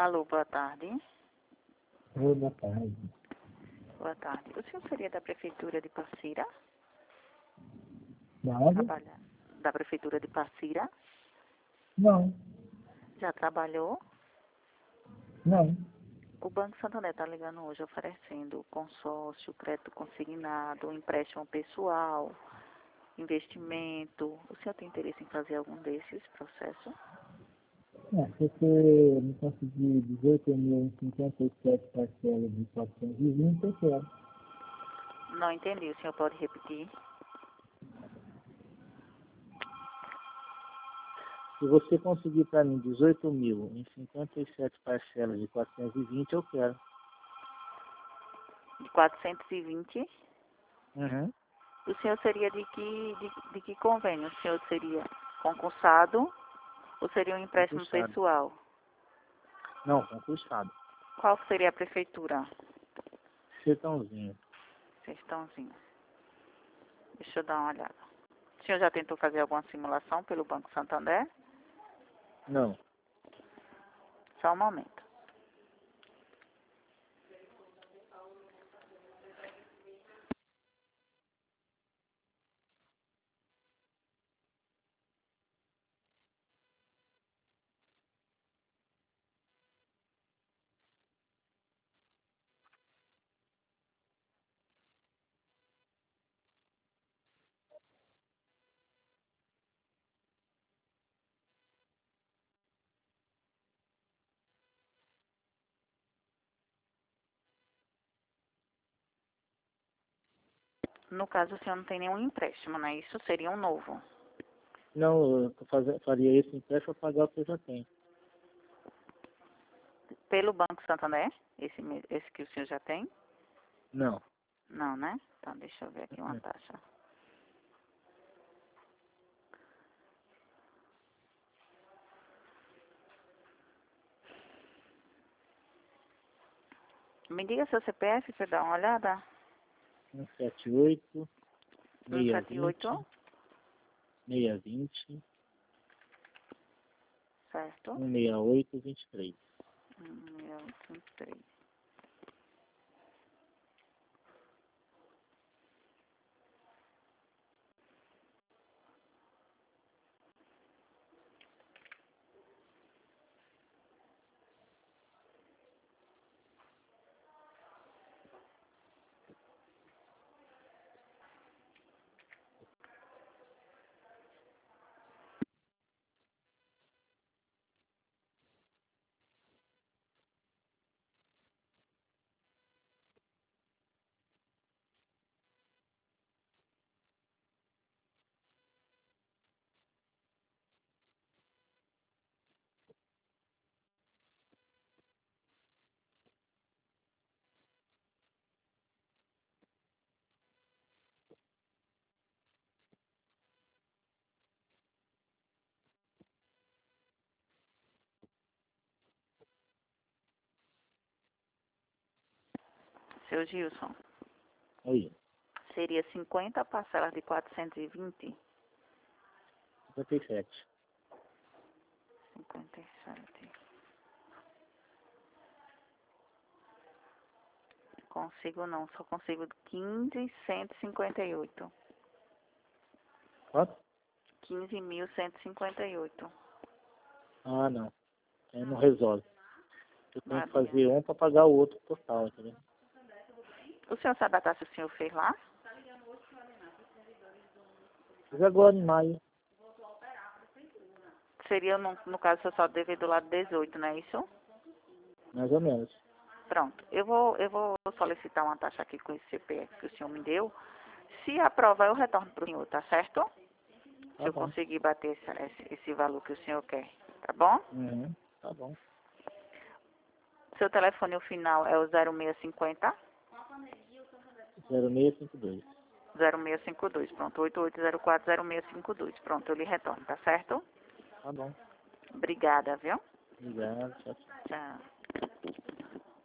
Alô, boa tarde. Oi, boa tarde. Boa tarde. O senhor seria da Prefeitura de Passira? Da onde? Trabalha da Prefeitura de Passira? Não, Já trabalhou? não. O Banco Santander está ligando hoje oferecendo consórcio, crédito consignado, empréstimo pessoal, investimento. O senhor tem interesse em fazer algum desses processos? Se você me conseguir 18.057 parcelas de 420, eu quero. Não entendi. O senhor pode repetir? Se você conseguir para mim 18.057 parcelas de 420, eu quero. De 420? Uhum. O senhor seria de que convênio? O senhor seria concursado ou seria um empréstimo Concursado. pessoal? Não, concursado. Qual seria a prefeitura? Sertãozinho. Sertãozinho. Deixa eu dar uma olhada. O senhor já tentou fazer alguma simulação pelo Banco Santander? Não. Só um momento. No caso, o senhor não tem nenhum empréstimo, né? Isso seria um novo. Não, eu faria esse empréstimo para pagar o que eu já tenho. Pelo Banco Santander? Esse que o senhor já tem? Não. Não, né? Então, deixa eu ver aqui uma taxa. Me diga seu CPF para eu dar uma olhada. 178, 178, 620, certo? 168, 23. 163. Seu Gilson, Aí, seria 50 parcelas de 420? 57. 57. Consigo não, só consigo 15.158. Quanto? 15.158. Ah, não. Aí não resolve. Eu Não tenho que adianta. fazer um para pagar o outro total, entendeu? O senhor sabe a taxa que o senhor fez lá? Fiz agora em maio. Seria, no caso, o senhor só dever do lado 18, não é isso? Mais ou menos. Pronto. Eu vou solicitar uma taxa aqui com esse CPF que o senhor me deu. Se aprovar, eu retorno para o senhor, tá certo? Se Tá eu bom. conseguir bater esse valor que o senhor quer, tá bom? Uhum. Tá bom. Seu telefone, o final, é o 0650 0652. 0652. Pronto, 88040652. Pronto, eu lhe retorno, tá certo? Tá bom. Obrigada, viu? Obrigado. Tchau, tchau. Tchau.